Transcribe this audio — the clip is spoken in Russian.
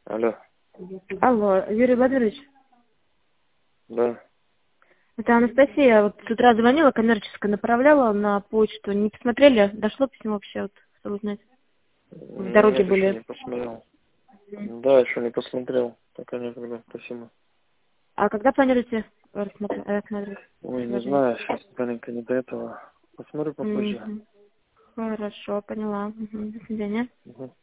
Алло. Алло, Юрий Владимирович, Да. это Анастасия. Вот с утра звонила, коммерческое направляла на почту. Не посмотрели? Дошло письмо вообще? Вот, чтобы узнать. В дороге Нет, еще были. не посмотрел. Да, еще не посмотрел. Пока некогда. Спасибо. А когда планируете рассмотреть? Ой, не Предложение? знаю, сейчас маленько не до этого. Посмотрю попозже. Мгм. Хорошо, поняла. Мгм. До свидания. Угу.